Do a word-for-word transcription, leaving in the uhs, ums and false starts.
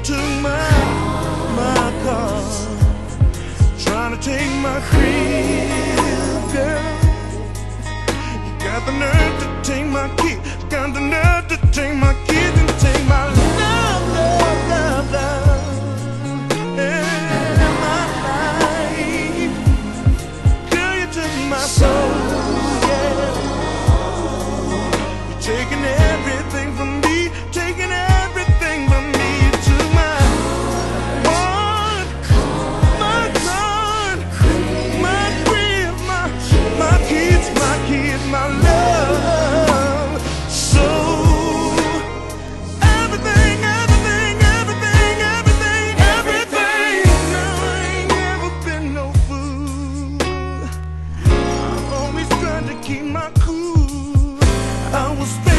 took my, my car, trying to take my crib, girl. You got the nerve to take my kid, got the nerve to take my kids and take my life.